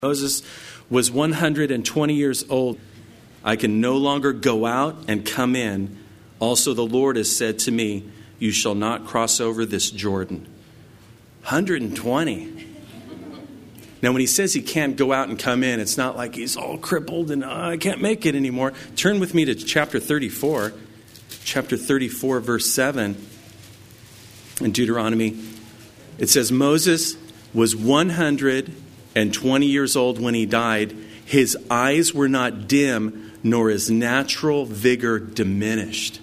Moses was 120 years old. I can no longer go out and come in. Also, the Lord has said to me, you shall not cross over this Jordan. 120. Now, when he says he can't go out and come in, it's not like he's all crippled and I can't make it anymore. Turn with me to chapter 34. Chapter 34, verse 7 in Deuteronomy. It says, Moses was 120 years old when he died. His eyes were not dim, nor his natural vigor diminished.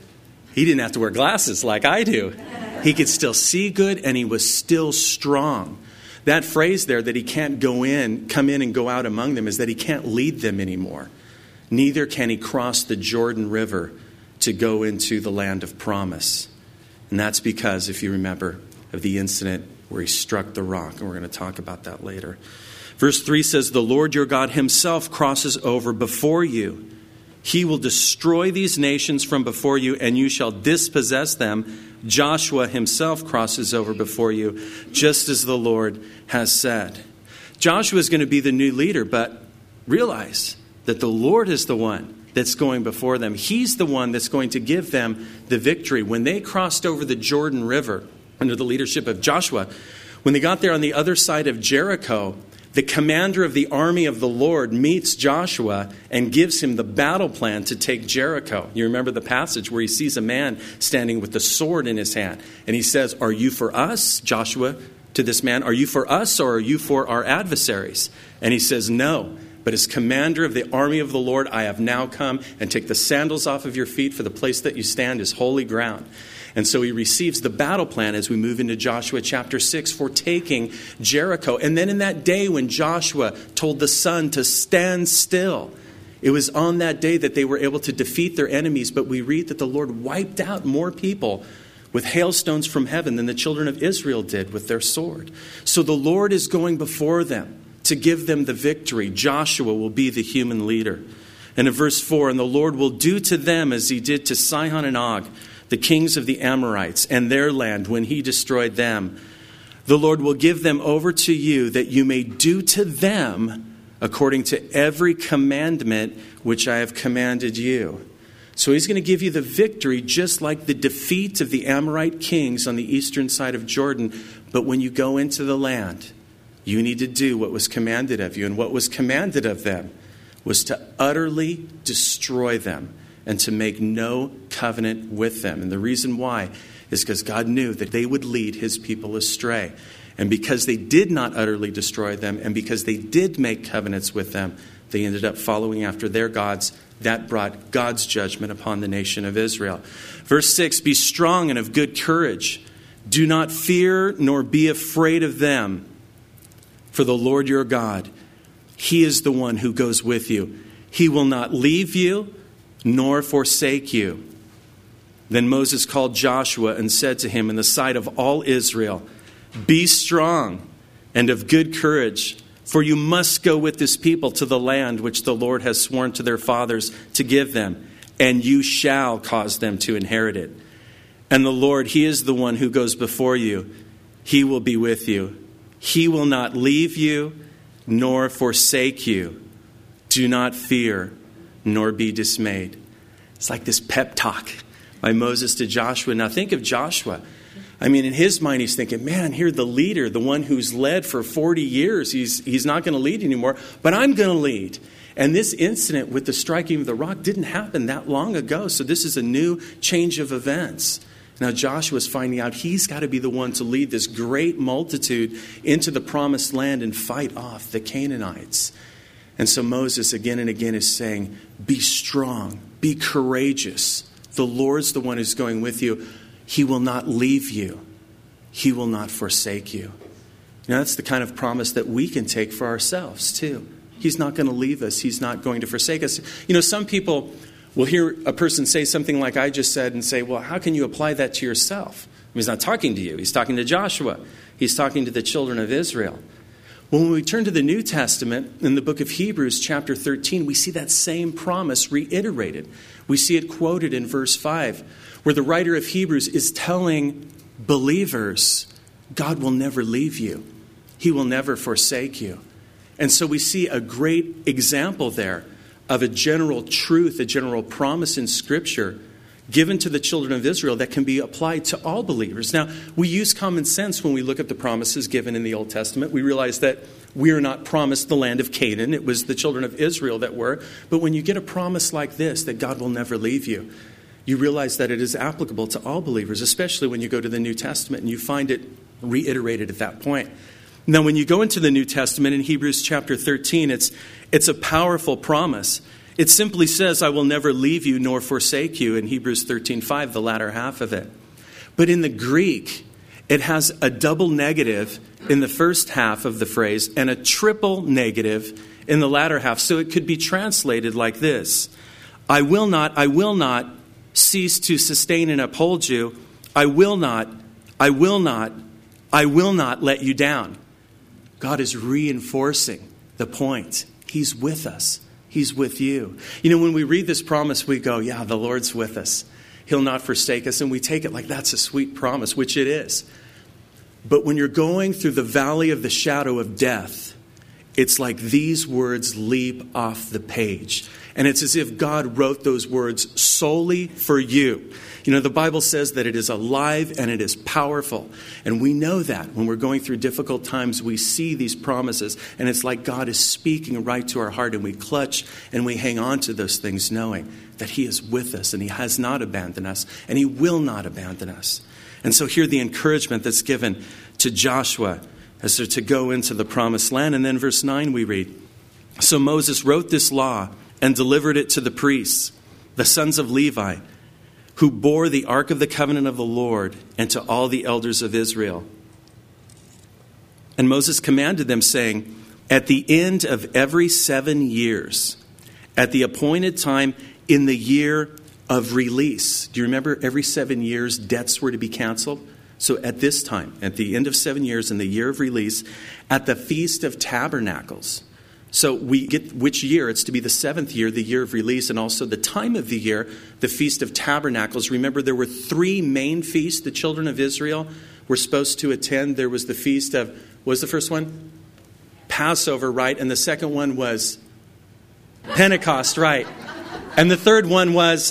He didn't have to wear glasses like I do. He could still see good, and he was still strong. That phrase there, that he can't come in and go out among them, is that he can't lead them anymore. Neither can he cross the Jordan River to go into the land of promise. And that's because, if you remember, of the incident where he struck the rock. And we're going to talk about that later. Verse 3 says, the Lord your God himself crosses over before you. He will destroy these nations from before you, and you shall dispossess them. Joshua himself crosses over before you, just as the Lord has said. Joshua is going to be the new leader, but realize that the Lord is the one that's going before them. He's the one that's going to give them the victory. When they crossed over the Jordan River under the leadership of Joshua, when they got there on the other side of Jericho, the commander of the army of the Lord meets Joshua and gives him the battle plan to take Jericho. You remember the passage where he sees a man standing with the sword in his hand. And he says, are you for us, Joshua, to this man? Are you for us or are you for our adversaries? And he says, no. But as commander of the army of the Lord, I have now come, and take the sandals off of your feet, for the place that you stand is holy ground. And so he receives the battle plan as we move into Joshua chapter 6 for taking Jericho. And then in that day when Joshua told the sun to stand still, it was on that day that they were able to defeat their enemies. But we read that the Lord wiped out more people with hailstones from heaven than the children of Israel did with their sword. So the Lord is going before them to give them the victory. Joshua will be the human leader. And in verse 4, and the Lord will do to them as he did to Sihon and Og, the kings of the Amorites, and their land when he destroyed them. The Lord will give them over to you, that you may do to them according to every commandment which I have commanded you. So he's going to give you the victory, just like the defeat of the Amorite kings on the eastern side of Jordan. But when you go into the land, you need to do what was commanded of you. And what was commanded of them was to utterly destroy them and to make no covenant with them. And the reason why is because God knew that they would lead his people astray. And because they did not utterly destroy them, and because they did make covenants with them, they ended up following after their gods. That brought God's judgment upon the nation of Israel. Verse 6, be strong and of good courage. Do not fear nor be afraid of them. For the Lord your God, he is the one who goes with you. He will not leave you nor forsake you. Then Moses called Joshua and said to him in the sight of all Israel, be strong and of good courage, for you must go with this people to the land which the Lord has sworn to their fathers to give them, and you shall cause them to inherit it. And the Lord, he is the one who goes before you. He will be with you. He will not leave you nor forsake you. Do not fear nor be dismayed. It's like this pep talk by Moses to Joshua. Now think of Joshua. I mean, in his mind, he's thinking, man, here the leader, the one who's led for 40 years, he's not going to lead anymore, but I'm going to lead. And this incident with the striking of the rock didn't happen that long ago. So this is a new change of events. Now Joshua's finding out he's got to be the one to lead this great multitude into the promised land and fight off the Canaanites. And so Moses again and again is saying, be strong, be courageous. The Lord's the one who's going with you. He will not leave you. He will not forsake you. Now that's the kind of promise that we can take for ourselves too. He's not going to leave us. He's not going to forsake us. You know, some people will hear a person say something like I just said and say, well, how can you apply that to yourself? I mean, he's not talking to you. He's talking to Joshua. He's talking to the children of Israel. When we turn to the New Testament, in the book of Hebrews, chapter 13, we see that same promise reiterated. We see it quoted in verse 5, where the writer of Hebrews is telling believers, God will never leave you. He will never forsake you. And so we see a great example there of a general truth, a general promise in Scripture given to the children of Israel that can be applied to all believers. Now, we use common sense when we look at the promises given in the Old Testament. We realize that we are not promised the land of Canaan. It was the children of Israel that were. But when you get a promise like this, that God will never leave you, you realize that it is applicable to all believers, especially when you go to the New Testament and you find it reiterated at that point. Now, when you go into the New Testament in Hebrews chapter 13, it's a powerful promise. It simply says, I will never leave you nor forsake you, in Hebrews 13:5, the latter half of it. But in the Greek, it has a double negative in the first half of the phrase and a triple negative in the latter half. So it could be translated like this: I will not cease to sustain and uphold you. I will not let you down. God is reinforcing the point. He's with us. He's with you. You know, when we read this promise, we go, yeah, the Lord's with us. He'll not forsake us. And we take it like that's a sweet promise, which it is. But when you're going through the valley of the shadow of death, it's like these words leap off the page. And it's as if God wrote those words solely for you. You know, the Bible says that it is alive and it is powerful. And we know that when we're going through difficult times, we see these promises. And it's like God is speaking right to our heart. And we clutch and we hang on to those things knowing that He is with us and He has not abandoned us. And He will not abandon us. And so here the encouragement that's given to Joshua as they're to go into the promised land. And then verse 9 we read, so Moses wrote this law and delivered it to the priests, the sons of Levi, who bore the ark of the covenant of the Lord, and to all the elders of Israel. And Moses commanded them, saying, at the end of every 7 years, at the appointed time in the year of release. Do you remember every 7 years debts were to be canceled? So at this time, at the end of 7 years in the year of release, at the Feast of Tabernacles. So we get which year. It's to be the 7th year, the year of release, and also the time of the year, the Feast of Tabernacles. Remember, there were 3 main feasts the children of Israel were supposed to attend. There was the feast of, what was the first one? Passover, right? And the second one was Pentecost, right? And the third one was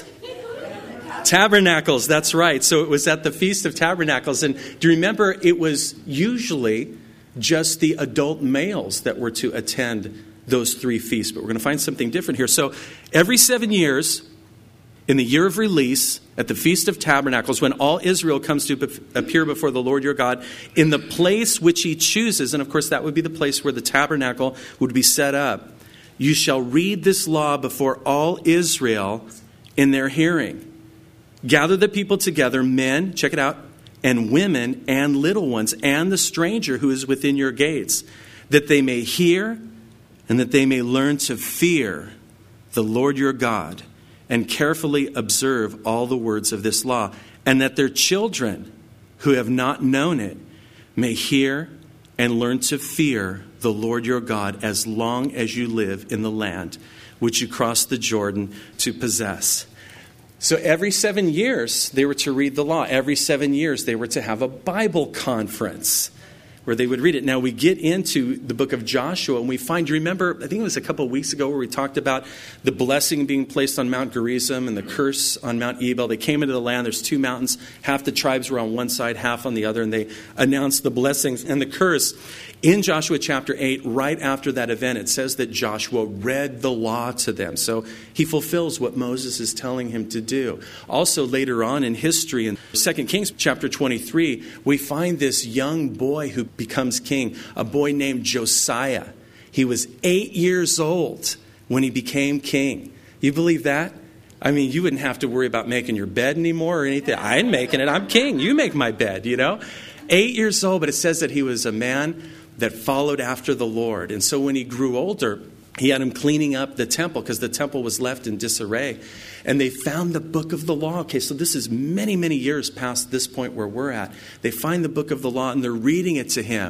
Tabernacles, that's right. So it was at the Feast of Tabernacles. And do you remember, it was usually just the adult males that were to attend those 3 feasts. But we're going to find something different here. So every 7 years, in the year of release, at the Feast of Tabernacles, when all Israel comes to appear before the Lord your God, in the place which He chooses, and of course that would be the place where the tabernacle would be set up, you shall read this law before all Israel in their hearing. Gather the people together, men, check it out, and women and little ones, and the stranger who is within your gates, that they may hear and that they may learn to fear the Lord your God and carefully observe all the words of this law, and that their children who have not known it may hear and learn to fear the Lord your God as long as you live in the land which you crossed the Jordan to possess. So every 7 years, they were to read the law. Every 7 years, they were to have a Bible conference where they would read it. Now, we get into the book of Joshua, and we find, you remember, I think it was a couple of weeks ago where we talked about the blessing being placed on Mount Gerizim and the curse on Mount Ebal. They came into the land. There's 2 mountains. Half the tribes were on one side, half on the other, and they announced the blessings and the curse. In Joshua chapter 8, right after that event, it says that Joshua read the law to them. So he fulfills what Moses is telling him to do. Also, later on in history, in 2 Kings chapter 23, we find this young boy who becomes king, a boy named Josiah. He was 8 years old when he became king. You believe that? I mean, you wouldn't have to worry about making your bed anymore or anything. I ain't making it. I'm king. You make my bed, you know. 8 years old, but it says that he was a man that followed after the Lord. And so when he grew older, he had him cleaning up the temple because the temple was left in disarray. And they found the book of the law. Okay, so this is many, many years past this point where we're at. They find the book of the law and they're reading it to him.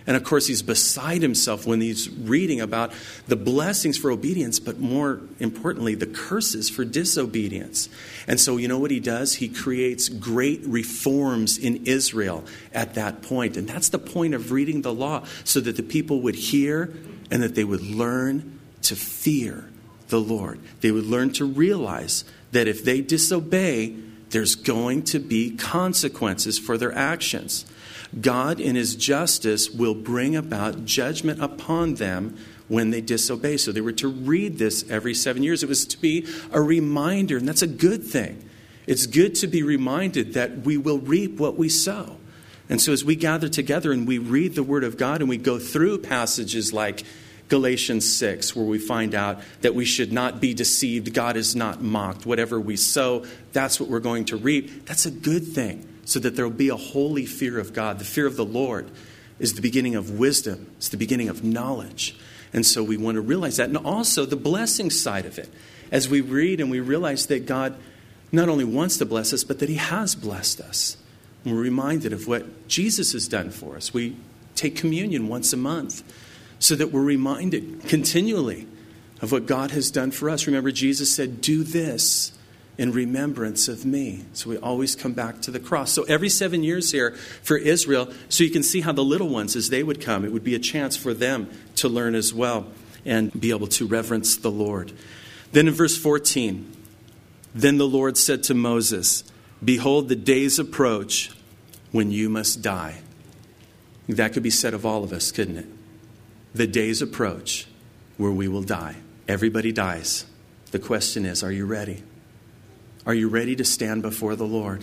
And of course, he's beside himself when he's reading about the blessings for obedience, but more importantly, the curses for disobedience. And so you know what he does? He creates great reforms in Israel at that point. And that's the point of reading the law, so that the people would hear and that they would learn to fear the Lord. They would learn to realize that if they disobey, there's going to be consequences for their actions. God, in his justice, will bring about judgment upon them when they disobey. So they were to read this every 7 years. It was to be a reminder, and that's a good thing. It's good to be reminded that we will reap what we sow. And so as we gather together and we read the Word of God and we go through passages like Galatians 6, where we find out that we should not be deceived. God is not mocked. Whatever we sow, that's what we're going to reap. That's a good thing, so that there will be a holy fear of God. The fear of the Lord is the beginning of wisdom. It's the beginning of knowledge. And so we want to realize that. And also the blessing side of it. As we read and we realize that God not only wants to bless us, but that he has blessed us. And we're reminded of what Jesus has done for us. We take communion once a month, so that we're reminded continually of what God has done for us. Remember, Jesus said, do this in remembrance of me. So we always come back to the cross. So every 7 years here for Israel, so you can see how the little ones, as they would come, it would be a chance for them to learn as well and be able to reverence the Lord. Then in verse 14, then the Lord said to Moses, behold, the days approach when you must die. That could be said of all of us, couldn't it? The days approach where we will die. Everybody dies. The question is, are you ready? Are you ready to stand before the Lord?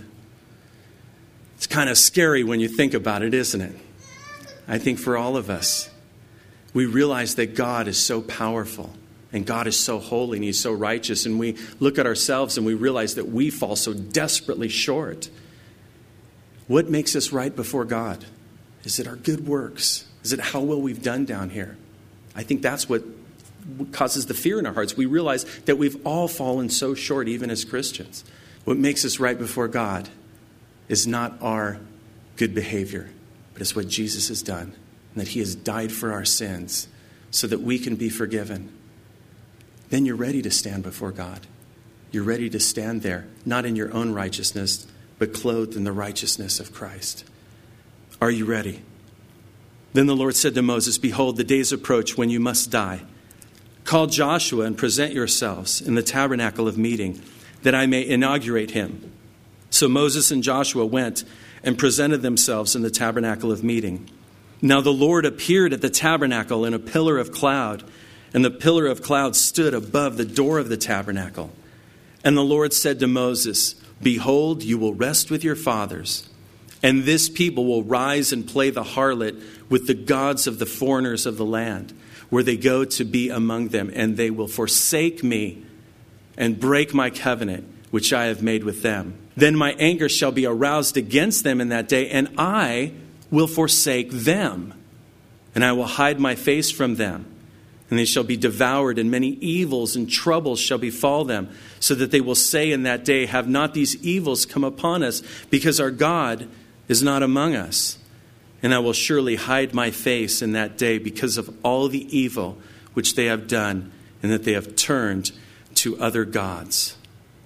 It's kind of scary when you think about it, isn't it? I think for all of us, we realize that God is so powerful and God is so holy and he's so righteous. And we look at ourselves and we realize that we fall so desperately short. What makes us right before God? Is it our good works? Is it how well we've done down here? I think that's what causes the fear in our hearts. We realize that we've all fallen so short, even as Christians. What makes us right before God is not our good behavior, but it's what Jesus has done, and that he has died for our sins so that we can be forgiven. Then you're ready to stand before God. You're ready to stand there, not in your own righteousness, but clothed in the righteousness of Christ. Are you ready? Then the Lord said to Moses, behold, the days approach when you must die. Call Joshua and present yourselves in the tabernacle of meeting, that I may inaugurate him. So Moses and Joshua went and presented themselves in the tabernacle of meeting. Now the Lord appeared at the tabernacle in a pillar of cloud, and the pillar of cloud stood above the door of the tabernacle. And the Lord said to Moses, behold, you will rest with your fathers, and this people will rise and play the harlot with the gods of the foreigners of the land, where they go to be among them, and they will forsake me and break my covenant, which I have made with them. Then my anger shall be aroused against them in that day, and I will forsake them, and I will hide my face from them. And they shall be devoured, and many evils and troubles shall befall them, so that they will say in that day, have not these evils come upon us, because our God is not among us? And I will surely hide my face in that day because of all the evil which they have done, and that they have turned to other gods.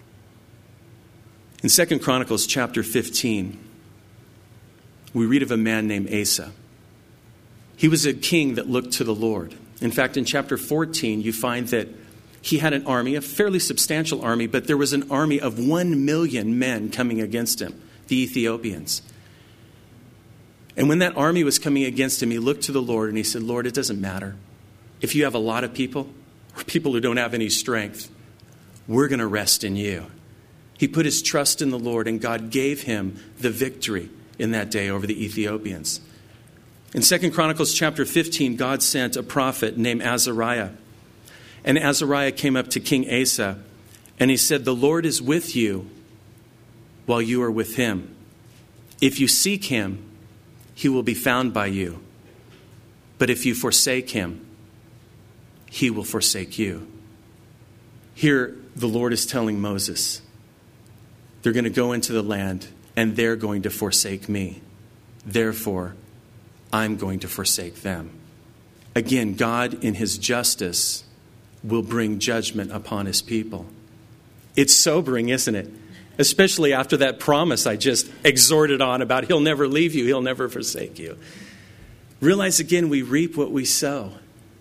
In 2 Chronicles chapter 15, we read of a man named Asa. He was a king that looked to the Lord. In fact, in chapter 14, you find that he had an army, a fairly substantial army, but there was an army of 1 million men coming against him, the Ethiopians. And when that army was coming against him, he looked to the Lord and he said, Lord, it doesn't matter. If you have a lot of people or people who don't have any strength, we're going to rest in you. He put his trust in the Lord, and God gave him the victory in that day over the Ethiopians. In 2 Chronicles chapter 15, God sent a prophet named Azariah. And Azariah came up to King Asa, and he said, the Lord is with you while you are with him. If you seek him, he will be found by you. But if you forsake him, he will forsake you. Here, the Lord is telling Moses, they're going to go into the land, and they're going to forsake me. Therefore, I'm going to forsake them. Again, God in his justice will bring judgment upon his people. It's sobering, isn't it? Especially after that promise I just exhorted on about he'll never leave you, he'll never forsake you. Realize again, we reap what we sow.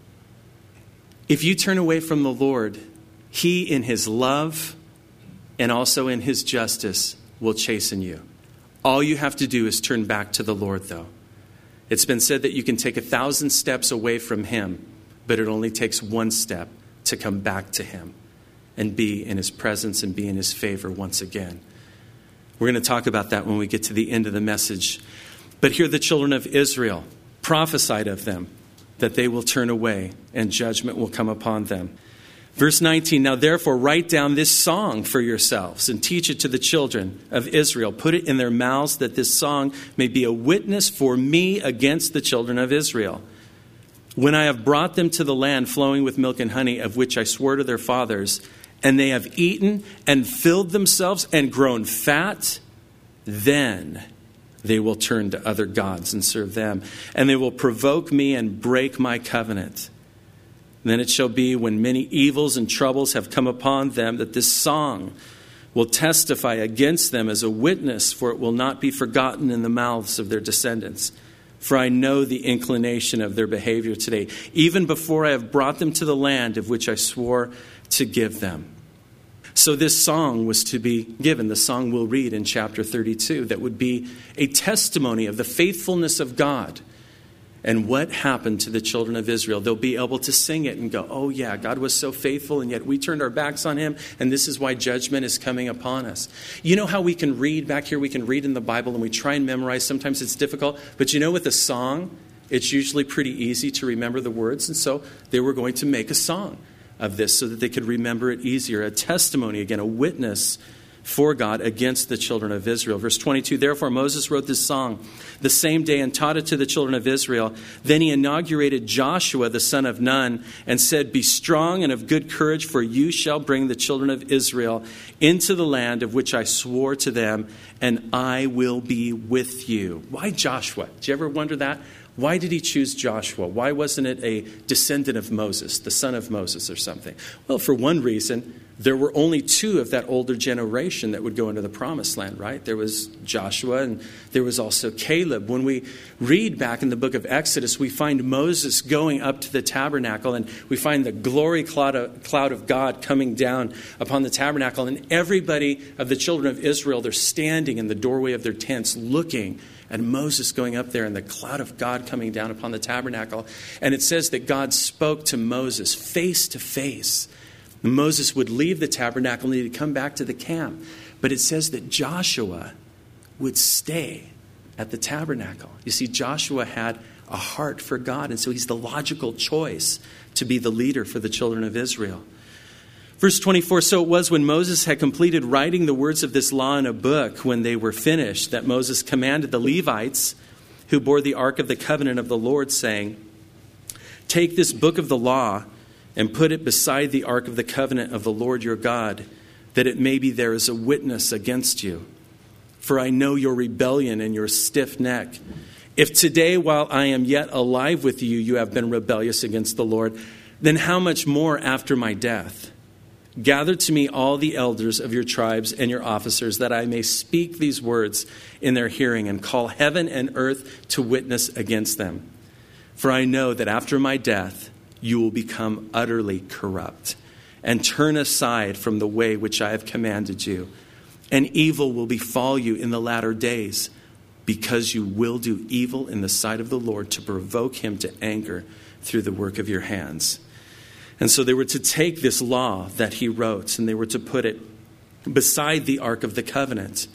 If you turn away from the Lord, he in his love and also in his justice will chasten you. All you have to do is turn back to the Lord, though. It's been said that you can take 1,000 steps away from him, but it only takes one step to come back to him and be in his presence and be in his favor once again. We're going to talk about that when we get to the end of the message. But here the children of Israel prophesied of them that they will turn away and judgment will come upon them. Verse 19, now therefore write down this song for yourselves and teach it to the children of Israel. Put it in their mouths that this song may be a witness for me against the children of Israel. When I have brought them to the land flowing with milk and honey, of which I swore to their fathers, and they have eaten and filled themselves and grown fat, then they will turn to other gods and serve them. And they will provoke me and break my covenant. Then it shall be when many evils and troubles have come upon them that this song will testify against them as a witness, for it will not be forgotten in the mouths of their descendants. For I know the inclination of their behavior today, even before I have brought them to the land of which I swore to give them. So this song was to be given. The song we'll read in chapter 32 that would be a testimony of the faithfulness of God. And what happened to the children of Israel? They'll be able to sing it and go, oh yeah, God was so faithful, and yet we turned our backs on him, and this is why judgment is coming upon us. You know how we can read back here? We can read in the Bible and we try and memorize. Sometimes it's difficult. But you know, with a song, it's usually pretty easy to remember the words. And so they were going to make a song of this so that they could remember it easier. A testimony, again, a witness for God against the children of Israel. Verse 22, therefore Moses wrote this song the same day and taught it to the children of Israel. Then he inaugurated Joshua, the son of Nun, and said, be strong and of good courage, for you shall bring the children of Israel into the land of which I swore to them, and I will be with you. Why Joshua? Did you ever wonder that? Why did he choose Joshua? Why wasn't it a descendant of Moses, the son of Moses or something? Well, for one reason, there were only two of that older generation that would go into the promised land, right? There was Joshua and there was also Caleb. When we read back in the book of Exodus, we find Moses going up to the tabernacle, and we find the glory cloud of God coming down upon the tabernacle. And everybody of the children of Israel, they're standing in the doorway of their tents looking and Moses going up there and the cloud of God coming down upon the tabernacle. And it says that God spoke to Moses face to face. And Moses would leave the tabernacle and he'd come back to the camp. But it says that Joshua would stay at the tabernacle. You see, Joshua had a heart for God, and so he's the logical choice to be the leader for the children of Israel. Verse 24, so it was when Moses had completed writing the words of this law in a book, when they were finished, that Moses commanded the Levites who bore the ark of the covenant of the Lord, saying, take this book of the law and put it beside the ark of the covenant of the Lord your God, that it may be there as a witness against you. For I know your rebellion and your stiff neck. If today, while I am yet alive with you, you have been rebellious against the Lord, then how much more after my death? Gather to me all the elders of your tribes and your officers, that I may speak these words in their hearing and call heaven and earth to witness against them. For I know that after my death, you will become utterly corrupt and turn aside from the way which I have commanded you. And evil will befall you in the latter days, because you will do evil in the sight of the Lord to provoke him to anger through the work of your hands. And so they were to take this law that he wrote and they were to put it beside the Ark of the Covenant.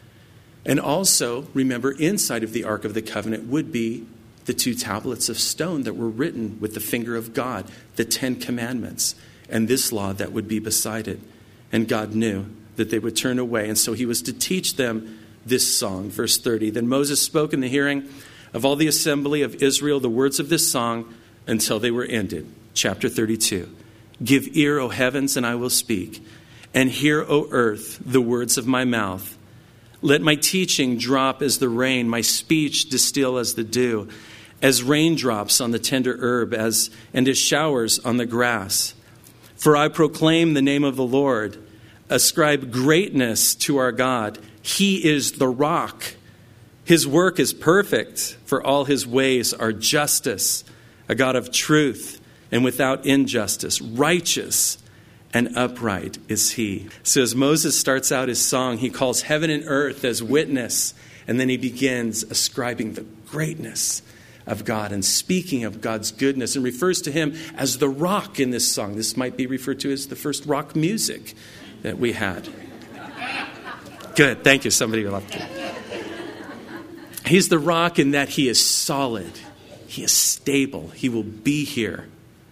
And also, remember, inside of the Ark of the Covenant would be the 2 tablets of stone that were written with the finger of God, the 10 commandments, and this law that would be beside it. And God knew that they would turn away. And so he was to teach them this song. Verse 30, then Moses spoke in the hearing of all the assembly of Israel the words of this song until they were ended. Chapter 32. Give ear, O heavens, and I will speak, and hear, O earth, the words of my mouth. Let my teaching drop as the rain, my speech distill as the dew, as raindrops on the tender herb, and as showers on the grass. For I proclaim the name of the Lord. Ascribe greatness to our God. He is the rock. His work is perfect, for all his ways are justice, a God of truth and without injustice. Righteous and upright is he. So as Moses starts out his song, he calls heaven and earth as witness, and then he begins ascribing the greatness of God and speaking of God's goodness, and refers to him as the rock in this song. This might be referred to as the first rock music that we had. Good. Thank you. Somebody loved it. He's the rock in that he is solid. He is stable. He will be here.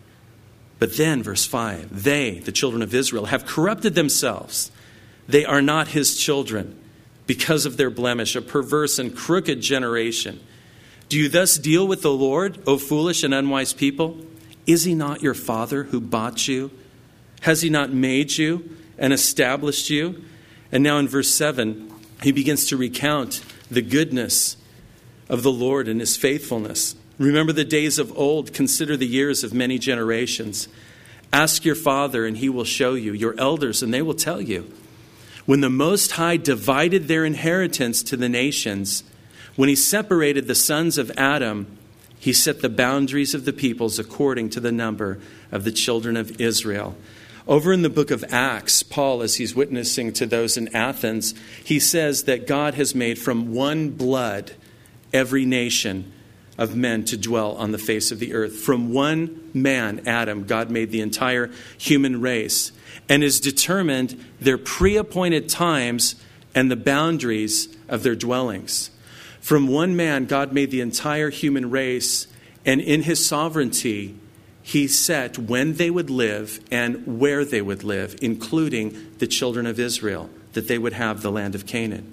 But then, verse 5, they, the children of Israel, have corrupted themselves. They are not his children because of their blemish, a perverse and crooked generation. Do you thus deal with the Lord, O foolish and unwise people? Is he not your father who bought you? Has he not made you and established you? And now in verse 7, he begins to recount the goodness of the Lord and his faithfulness. Remember the days of old. Consider the years of many generations. Ask your father, and he will show you, your elders, and they will tell you. When the Most High divided their inheritance to the nations, when he separated the sons of Adam, he set the boundaries of the peoples according to the number of the children of Israel. Over in the book of Acts, Paul, as he's witnessing to those in Athens, he says that God has made from one blood every nation of men to dwell on the face of the earth. From one man, Adam, God made the entire human race and has determined their pre-appointed times and the boundaries of their dwellings. From one man, God made the entire human race, and in his sovereignty, he set when they would live and where they would live, including the children of Israel, that they would have the land of Canaan.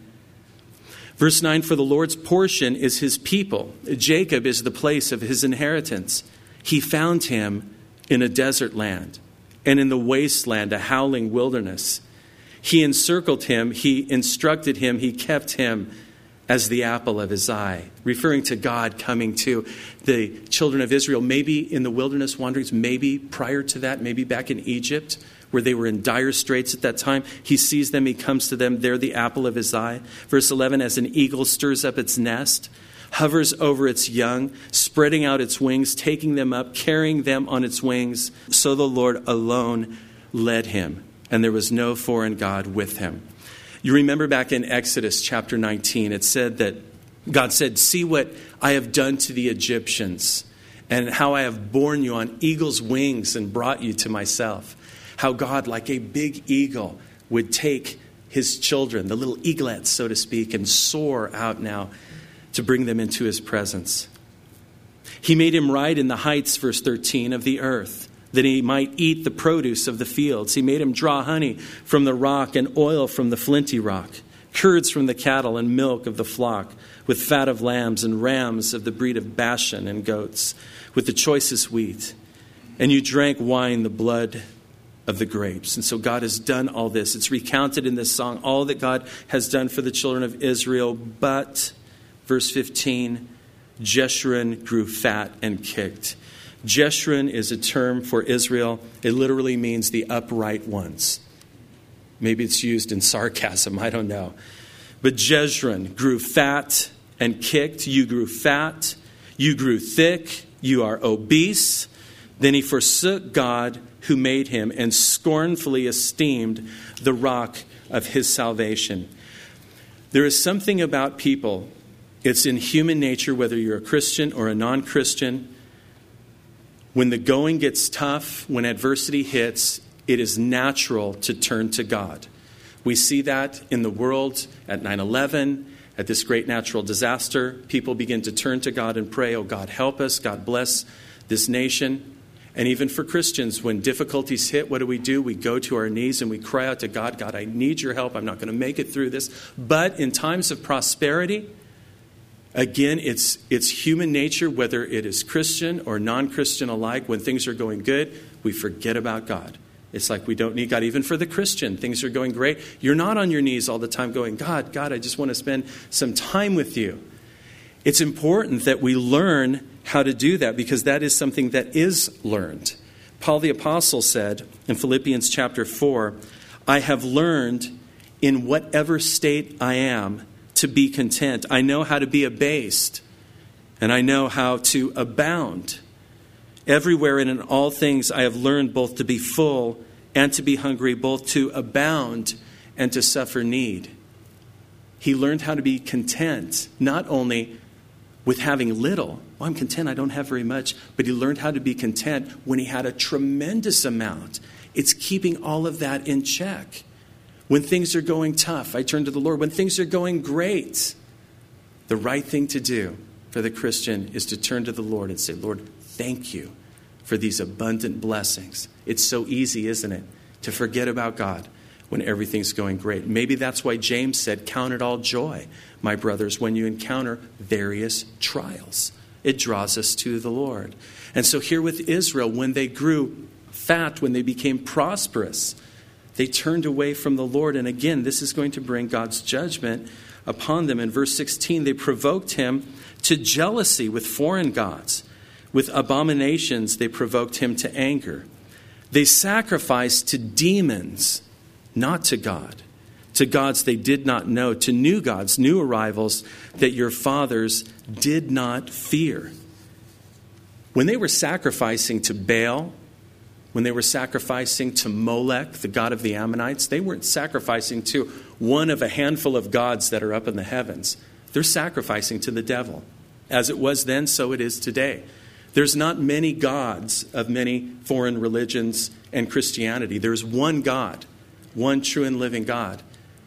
Verse 9, for the Lord's portion is his people. Jacob is the place of his inheritance. He found him in a desert land and in the wasteland, a howling wilderness. He encircled him, he instructed him, he kept him as the apple of his eye, referring to God coming to the children of Israel, maybe in the wilderness wanderings, maybe prior to that, maybe back in Egypt, where they were in dire straits at that time. He sees them, he comes to them, they're the apple of his eye. Verse 11, as an eagle stirs up its nest, hovers over its young, spreading out its wings, taking them up, carrying them on its wings, so the Lord alone led him, and there was no foreign God with him. You remember back in Exodus chapter 19, it said that God said, see what I have done to the Egyptians and how I have borne you on eagle's wings and brought you to myself. How God, like a big eagle, would take his children, the little eaglets, so to speak, and soar out now to bring them into his presence. He made him ride in the heights, verse 13, of the earth, that he might eat the produce of the fields. He made him draw honey from the rock and oil from the flinty rock, curds from the cattle and milk of the flock, with fat of lambs and rams of the breed of Bashan and goats, with the choicest wheat. And you drank wine, the blood of the grapes. And so God has done all this. It's recounted in this song, all that God has done for the children of Israel. But, verse 15, Jeshurun grew fat and kicked. Jeshurun is a term for Israel. It literally means the upright ones. Maybe it's used in sarcasm, I don't know. But Jeshurun grew fat and kicked. You grew fat. You grew thick. You are obese. Then he forsook God who made him and scornfully esteemed the rock of his salvation. There is something about people. It's in human nature, whether you're a Christian or a non-Christian. When the going gets tough, when adversity hits, it is natural to turn to God. We see that in the world at 9/11, at this great natural disaster. People begin to turn to God and pray, oh God, help us, God bless this nation. And even for Christians, when difficulties hit, what do? We go to our knees and we cry out to God, God, I need your help. I'm not going to make it through this. But in times of prosperity, again, it's human nature, whether it is Christian or non-Christian alike. When things are going good, we forget about God. It's like we don't need God. Even for the Christian, things are going great. You're not on your knees all the time going, God, I just want to spend some time with you. It's important that we learn how to do that, because that is something that is learned. Paul the Apostle said in Philippians chapter 4, I have learned in whatever state I am to be content. I know how to be abased, and I know how to abound. Everywhere and in all things I have learned both to be full and to be hungry, both to abound and to suffer need. He learned how to be content, not only with having little. Well, I'm content, I don't have very much. But he learned how to be content when he had a tremendous amount. It's keeping all of that in check. When things are going tough, I turn to the Lord. When things are going great, the right thing to do for the Christian is to turn to the Lord and say, Lord, thank you for these abundant blessings. It's so easy, isn't it, to forget about God when everything's going great. Maybe that's why James said, count it all joy, my brothers, when you encounter various trials. It draws us to the Lord. And so here with Israel, when they grew fat, when they became prosperous, they turned away from the Lord. And again, this is going to bring God's judgment upon them. In verse 16, they provoked him to jealousy with foreign gods. With abominations, they provoked him to anger. They sacrificed to demons, not to God. To gods they did not know, to new gods, new arrivals that your fathers did not fear. When they were sacrificing to Baal, when they were sacrificing to Molech, the god of the Ammonites, they weren't sacrificing to one of a handful of gods that are up in the heavens. They're sacrificing to the devil. As it was then, so it is today. There's not many gods of many foreign religions and Christianity. There's one God, one true and living God.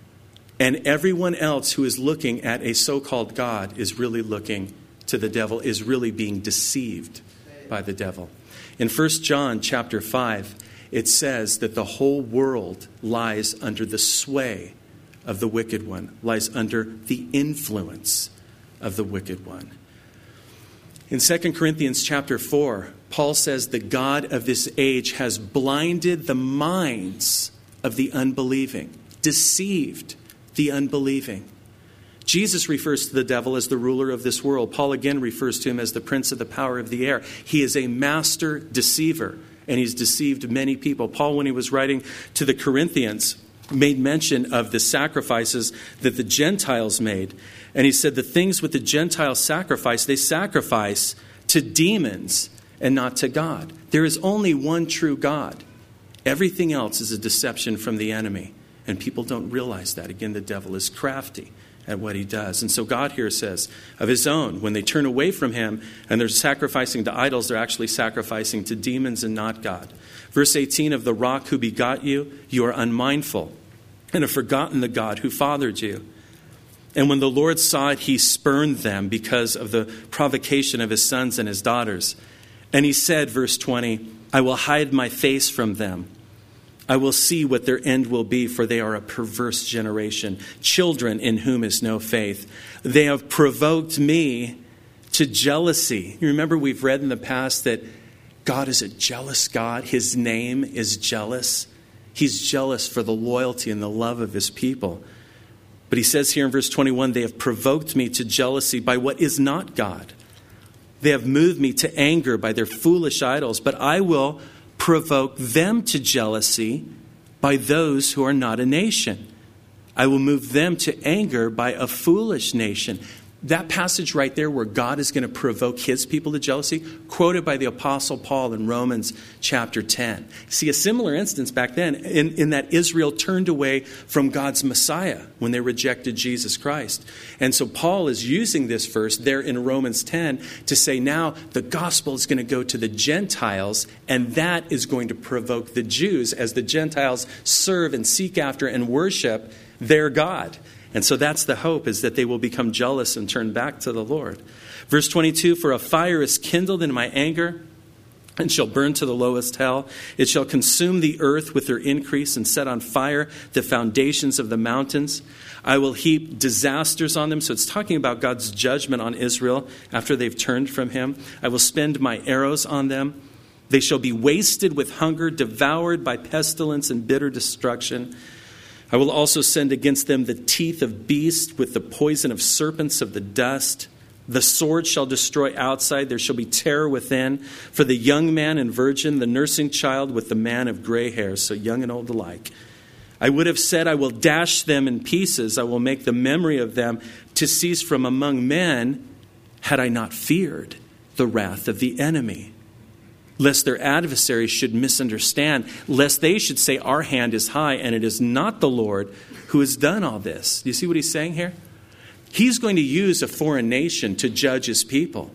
And everyone else who is looking at a so-called God is really looking to the devil, is really being deceived by the devil. In 1 John chapter 5, it says that the whole world lies under the sway of the wicked one, lies under the influence of the wicked one. In 2 Corinthians chapter 4, Paul says the God of this age has blinded the minds of the unbelieving, deceived the unbelieving. Jesus refers to the devil as the ruler of this world. Paul again refers to him as the prince of the power of the air. He is a master deceiver, and he's deceived many people. Paul, when he was writing to the Corinthians, made mention of the sacrifices that the Gentiles made. And he said the things with the Gentiles sacrifice, they sacrifice to demons and not to God. There is only one true God. Everything else is a deception from the enemy. And people don't realize that. Again, the devil is crafty at what he does. And so God here says of his own, when they turn away from him and they're sacrificing to idols, they're actually sacrificing to demons and not God. Verse 18, of the rock who begot you, you are unmindful and have forgotten the God who fathered you. And when the Lord saw it, he spurned them because of the provocation of his sons and his daughters. And he said, verse 20, I will hide my face from them. I will see what their end will be, for they are a perverse generation, children in whom is no faith. They have provoked me to jealousy. You remember we've read in the past that God is a jealous God. His name is jealous. He's jealous for the loyalty and the love of his people. But he says here in verse 21, they have provoked me to jealousy by what is not God. They have moved me to anger by their foolish idols, but I will provoke them to jealousy by those who are not a nation. I will move them to anger by a foolish nation. That passage right there where God is going to provoke his people to jealousy, quoted by the Apostle Paul in Romans chapter 10. See, a similar instance back then in that Israel turned away from God's Messiah when they rejected Jesus Christ. And so Paul is using this verse there in Romans 10 to say now the gospel is going to go to the Gentiles, and that is going to provoke the Jews as the Gentiles serve and seek after and worship their God. And so that's the hope, is that they will become jealous and turn back to the Lord. Verse 22, for a fire is kindled in my anger and shall burn to the lowest hell. It shall consume the earth with their increase and set on fire the foundations of the mountains. I will heap disasters on them. So it's talking about God's judgment on Israel after they've turned from him. I will spend my arrows on them. They shall be wasted with hunger, devoured by pestilence and bitter destruction. I will also send against them the teeth of beasts with the poison of serpents of the dust. The sword shall destroy outside. There shall be terror within. For the young man and virgin, the nursing child with the man of gray hair, so young and old alike. I would have said, I will dash them in pieces. I will make the memory of them to cease from among men, had I not feared the wrath of the enemy. Lest their adversaries should misunderstand, lest they should say, our hand is high, and it is not the Lord who has done all this. Do you see what he's saying here? He's going to use a foreign nation to judge his people.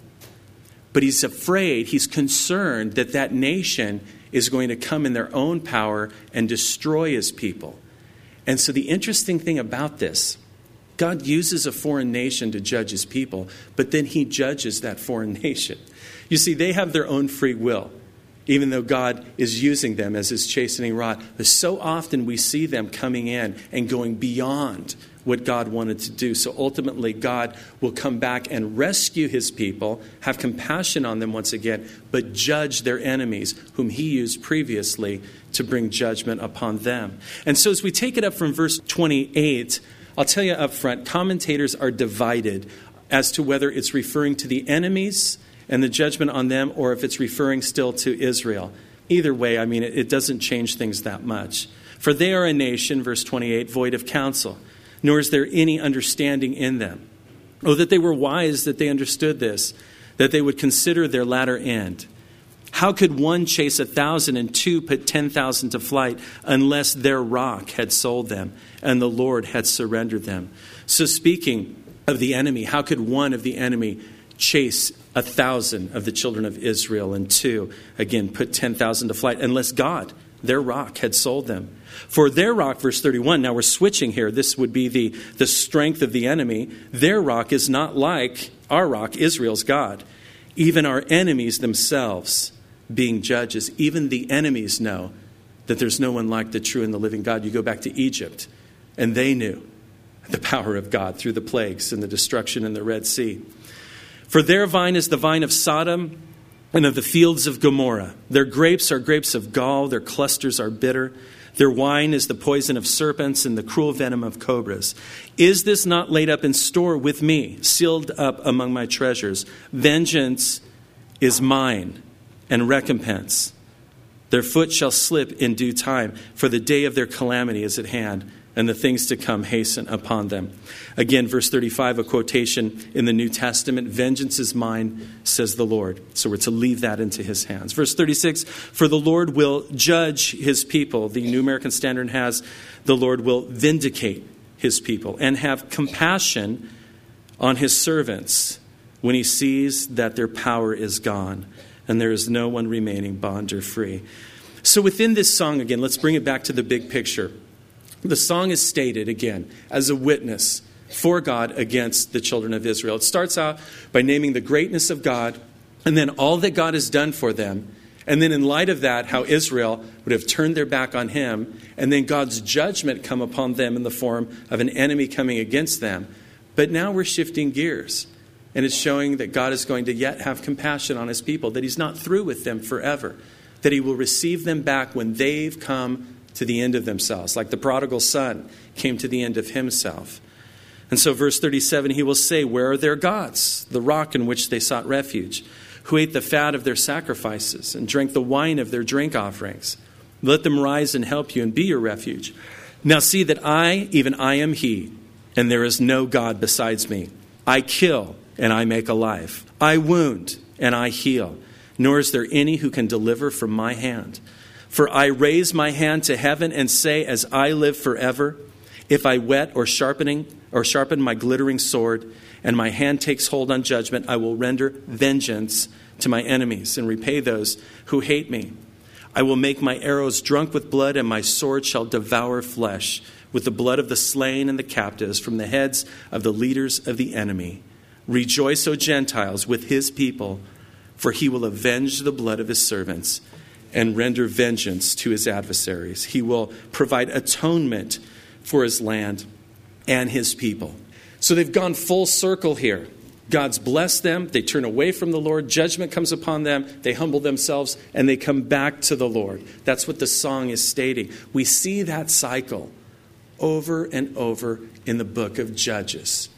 But he's afraid, he's concerned that that nation is going to come in their own power and destroy his people. And so the interesting thing about this, God uses a foreign nation to judge his people, but then he judges that foreign nation. You see, they have their own free will, even though God is using them as his chastening rod. But so often we see them coming in and going beyond what God wanted to do. So ultimately, God will come back and rescue his people, have compassion on them once again, but judge their enemies, whom he used previously to bring judgment upon them. And so as we take it up from verse 28, I'll tell you up front, commentators are divided as to whether it's referring to the enemies and the judgment on them, or if it's referring still to Israel. Either way, I mean, it doesn't change things that much. For they are a nation, verse 28, void of counsel, nor is there any understanding in them. Oh, that they were wise, that they understood this, that they would consider their latter end. How could one chase 1,000 and two put 10,000 to flight unless their rock had sold them and the Lord had surrendered them? So speaking of the enemy, how could one of the enemy chase 1,000 of the children of Israel and two, again, put 10,000 to flight unless God, their rock, had sold them? For their rock, verse 31, now we're switching here. This would be the strength of the enemy. Their rock is not like our rock, Israel's God. Even our enemies themselves being judges, even the enemies know that there's no one like the true and the living God. You go back to Egypt, and they knew the power of God through the plagues and the destruction in the Red Sea. For their vine is the vine of Sodom and of the fields of Gomorrah. Their grapes are grapes of gall. Their clusters are bitter. Their wine is the poison of serpents and the cruel venom of cobras. Is this not laid up in store with me, sealed up among my treasures? Vengeance is mine and recompense. Their foot shall slip in due time, for the day of their calamity is at hand, and the things to come hasten upon them. Again, verse 35, a quotation in the New Testament, vengeance is mine, says the Lord. So we're to leave that into his hands. Verse 36, for the Lord will judge his people. The New American Standard has, the Lord will vindicate his people and have compassion on his servants when he sees that their power is gone and there is no one remaining bond or free. So within this song, again, let's bring it back to the big picture. The song is stated, again, as a witness for God against the children of Israel. It starts out by naming the greatness of God and then all that God has done for them. And then in light of that, how Israel would have turned their back on him, and then God's judgment come upon them in the form of an enemy coming against them. But now we're shifting gears, and it's showing that God is going to yet have compassion on his people, that he's not through with them forever, that he will receive them back when they've come to the end of themselves, like the prodigal son came to the end of himself. And so verse 37, he will say, where are their gods, the rock in which they sought refuge, who ate the fat of their sacrifices and drank the wine of their drink offerings? Let them rise and help you and be your refuge. Now see that even I am he, and there is no God besides me. I kill and I make alive. I wound and I heal, nor is there any who can deliver from my hand. For I raise my hand to heaven and say, as I live forever, if I whet or sharpen my glittering sword, and my hand takes hold on judgment, I will render vengeance to my enemies and repay those who hate me. I will make my arrows drunk with blood, and my sword shall devour flesh with the blood of the slain and the captives from the heads of the leaders of the enemy. Rejoice, O Gentiles, with his people, for he will avenge the blood of his servants and render vengeance to his adversaries. He will provide atonement for his land and his people. So they've gone full circle here. God's blessed them. They turn away from the Lord. Judgment comes upon them. They humble themselves and they come back to the Lord. That's what the song is stating. We see that cycle over and over in the book of Judges.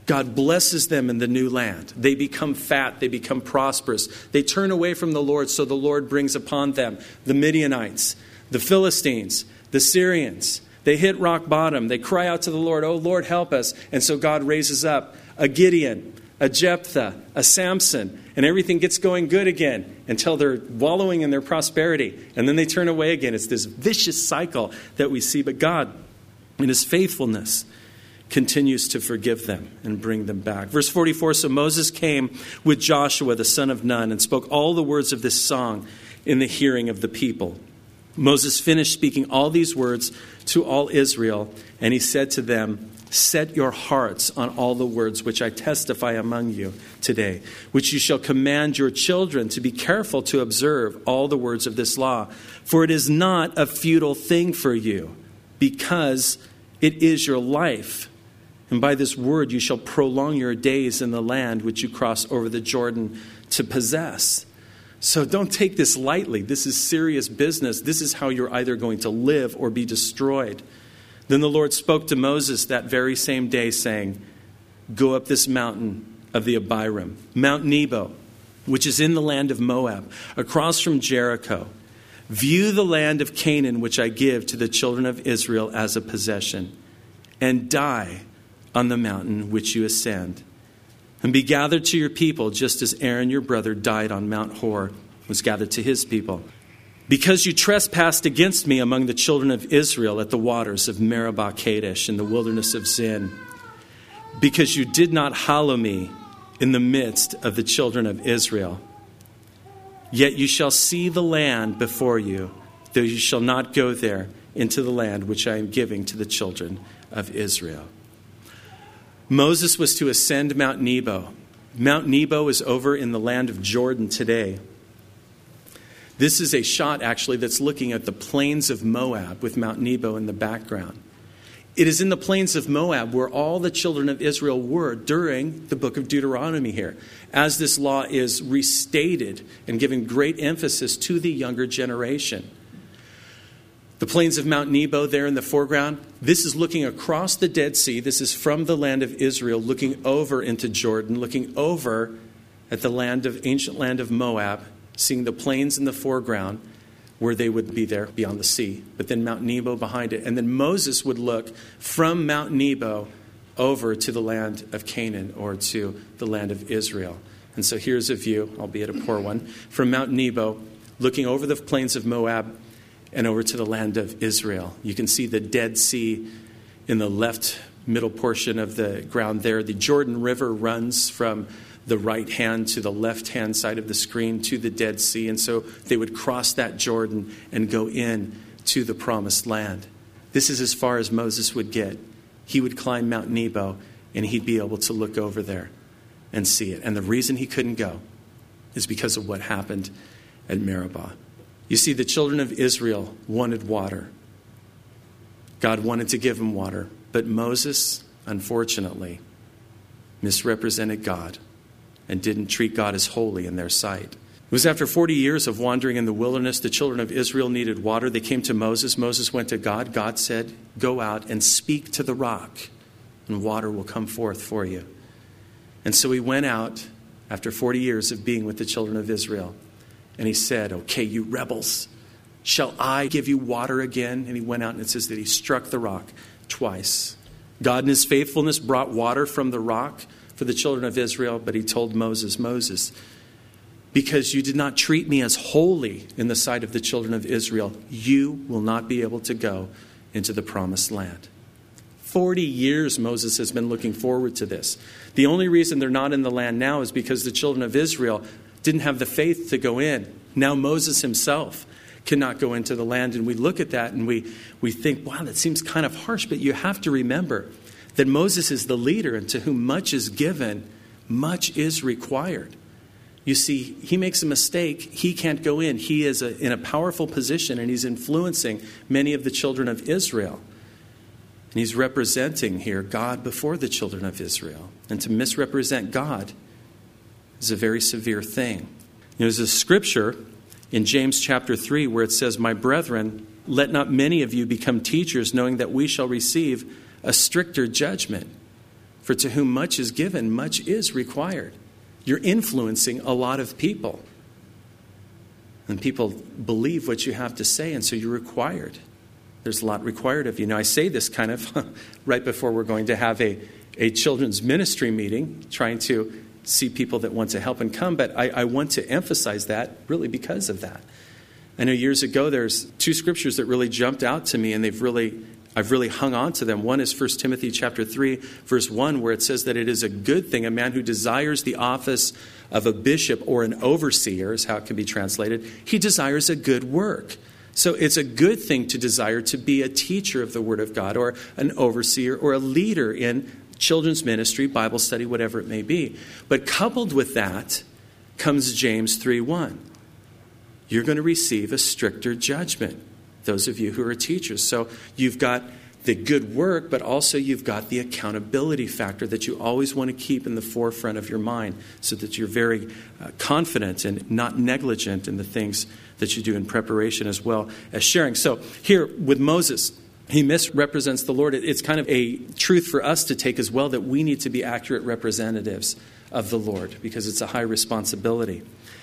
God blesses them in the new land. They become fat. They become prosperous. They turn away from the Lord, so the Lord brings upon them the Midianites, the Philistines, the Syrians. They hit rock bottom. They cry out to the Lord, "Oh, Lord, help us." And so God raises up a Gideon, a Jephthah, a Samson, and everything gets going good again until they're wallowing in their prosperity. And then they turn away again. It's this vicious cycle that we see. But God, in his faithfulness, continues to forgive them and bring them back. Verse 44, so Moses came with Joshua, the son of Nun, and spoke all the words of this song in the hearing of the people. Moses finished speaking all these words to all Israel, and he said to them, set your hearts on all the words which I testify among you today, which you shall command your children to be careful to observe all the words of this law. For it is not a futile thing for you, because it is your life. And by this word you shall prolong your days in the land which you cross over the Jordan to possess. So don't take this lightly. This is serious business. This is how you're either going to live or be destroyed. Then the Lord spoke to Moses that very same day, saying, go up this mountain of the Abiram, Mount Nebo, which is in the land of Moab, across from Jericho. View the land of Canaan, which I give to the children of Israel as a possession, and die on the mountain which you ascend. And be gathered to your people, just as Aaron your brother died on Mount Hor, was gathered to his people. Because you trespassed against me among the children of Israel at the waters of Meribah Kadesh in the wilderness of Zin. Because you did not hallow me in the midst of the children of Israel. Yet you shall see the land before you, though you shall not go there into the land which I am giving to the children of Israel. Moses was to ascend Mount Nebo. Mount Nebo is over in the land of Jordan today. This is a shot, actually, that's looking at the plains of Moab with Mount Nebo in the background. It is in the plains of Moab where all the children of Israel were during the book of Deuteronomy here, as this law is restated and given great emphasis to the younger generation. The plains of Mount Nebo there in the foreground, this is looking across the Dead Sea. This is from the land of Israel, looking over into Jordan, looking over at the ancient land of Moab, seeing the plains in the foreground where they would be there beyond the sea, but then Mount Nebo behind it. And then Moses would look from Mount Nebo over to the land of Canaan or to the land of Israel. And so here's a view, albeit a poor one, from Mount Nebo, looking over the plains of Moab and over to the land of Israel. You can see the Dead Sea in the left middle portion of the ground there. The Jordan River runs from the right hand to the left hand side of the screen to the Dead Sea. And so they would cross that Jordan and go in to the promised land. This is as far as Moses would get. He would climb Mount Nebo and he'd be able to look over there and see it. And the reason he couldn't go is because of what happened at Meribah. You see, the children of Israel wanted water. God wanted to give them water. But Moses, unfortunately, misrepresented God and didn't treat God as holy in their sight. It was after 40 years of wandering in the wilderness, the children of Israel needed water. They came to Moses. Moses went to God. God said, go out and speak to the rock, and water will come forth for you. And so he went out after 40 years of being with the children of Israel. And he said, okay, you rebels, shall I give you water again? And he went out and it says that he struck the rock twice. God in his faithfulness brought water from the rock for the children of Israel, but he told Moses, Moses, because you did not treat me as holy in the sight of the children of Israel, you will not be able to go into the promised land. 40 years Moses has been looking forward to this. The only reason they're not in the land now is because the children of Israel didn't have the faith to go in. Now Moses himself cannot go into the land. And we look at that and we think, wow, that seems kind of harsh. But you have to remember that Moses is the leader, and to whom much is given, much is required. You see, he makes a mistake. He can't go in. He is in a powerful position, and he's influencing many of the children of Israel. And he's representing here God before the children of Israel. And to misrepresent God is a very severe thing. There's a scripture in James chapter 3 where it says, my brethren, let not many of you become teachers, knowing that we shall receive a stricter judgment. For to whom much is given, much is required. You're influencing a lot of people. And people believe what you have to say, and so you're required. There's a lot required of you. Now, I say this kind of right before we're going to have a children's ministry meeting, trying to see people that want to help and come, but I want to emphasize that really because of that. I know years ago there's two scriptures that really jumped out to me, and I've really hung on to them. One is 1 Timothy chapter 3, verse 1, where it says that it is a good thing, a man who desires the office of a bishop or an overseer, is how it can be translated, he desires a good work. So it's a good thing to desire to be a teacher of the Word of God, or an overseer, or a leader in children's ministry, Bible study, whatever it may be. But coupled with that comes James 3:1. You're going to receive a stricter judgment, those of you who are teachers. So you've got the good work, but also you've got the accountability factor that you always want to keep in the forefront of your mind, so that you're very confident and not negligent in the things that you do in preparation as well as sharing. So here with Moses, he misrepresents the Lord. It's kind of a truth for us to take as well, that we need to be accurate representatives of the Lord, because it's a high responsibility.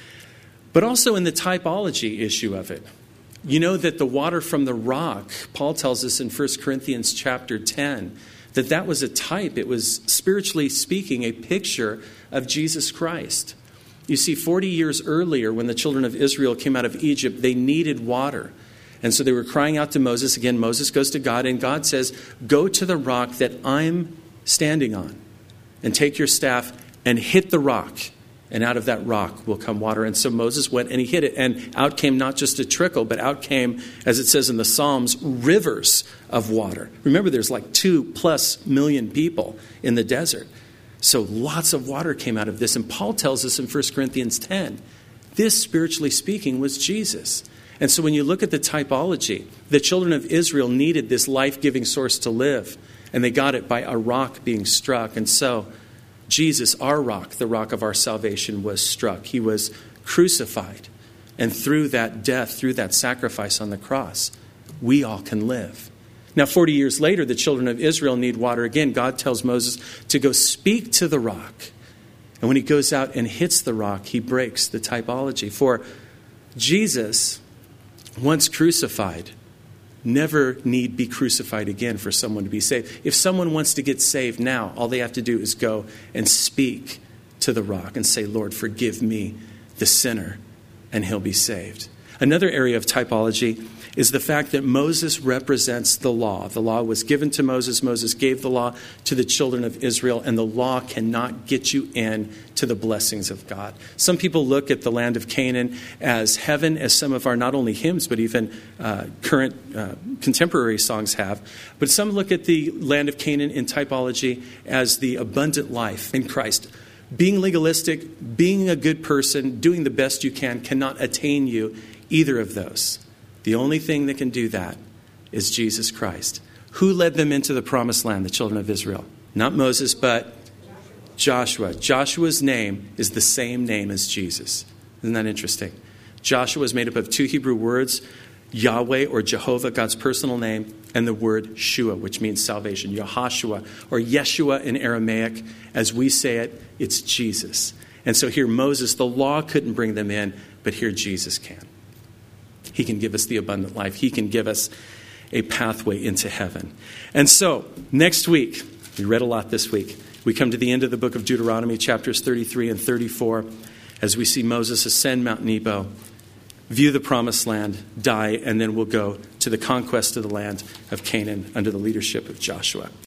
But also in the typology issue of it, you know that the water from the rock, Paul tells us in 1 Corinthians chapter 10, that was a type. It was, spiritually speaking, a picture of Jesus Christ. You see, 40 years earlier, when the children of Israel came out of Egypt, they needed water. And so they were crying out to Moses. Again, Moses goes to God, and God says, go to the rock that I'm standing on, and take your staff and hit the rock. And out of that rock will come water. And so Moses went and he hit it. And out came not just a trickle, but out came, as it says in the Psalms, rivers of water. Remember, there's like 2+ million people in the desert. So lots of water came out of this. And Paul tells us in 1 Corinthians 10, this, spiritually speaking, was Jesus. And so when you look at the typology, the children of Israel needed this life-giving source to live. And they got it by a rock being struck. And so Jesus, our rock, the rock of our salvation, was struck. He was crucified. And through that death, through that sacrifice on the cross, we all can live. Now, 40 years later, the children of Israel need water again. God tells Moses to go speak to the rock. And when he goes out and hits the rock, he breaks the typology. For Jesus, once crucified, never need be crucified again for someone to be saved. If someone wants to get saved now, all they have to do is go and speak to the rock and say, Lord, forgive me, the sinner, and he'll be saved. Another area of typology is the fact that Moses represents the law. The law was given to Moses. Moses gave the law to the children of Israel, and the law cannot get you in to the blessings of God. Some people look at the land of Canaan as heaven, as some of our not only hymns, but even current contemporary songs have. But some look at the land of Canaan in typology as the abundant life in Christ. Being legalistic, being a good person, doing the best you can cannot attain you either of those. The only thing that can do that is Jesus Christ. Who led them into the promised land, the children of Israel? Not Moses, but Joshua. Joshua's name is the same name as Jesus. Isn't that interesting? Joshua is made up of two Hebrew words, Yahweh or Jehovah, God's personal name, and the word Shua, which means salvation. Yehoshua or Yeshua in Aramaic. As we say it, it's Jesus. And so here Moses, the law couldn't bring them in, but here Jesus can. He can give us the abundant life. He can give us a pathway into heaven. And so, next week, we read a lot this week. We come to the end of the book of Deuteronomy, chapters 33 and 34, as we see Moses ascend Mount Nebo, view the promised land, die, and then we'll go to the conquest of the land of Canaan under the leadership of Joshua.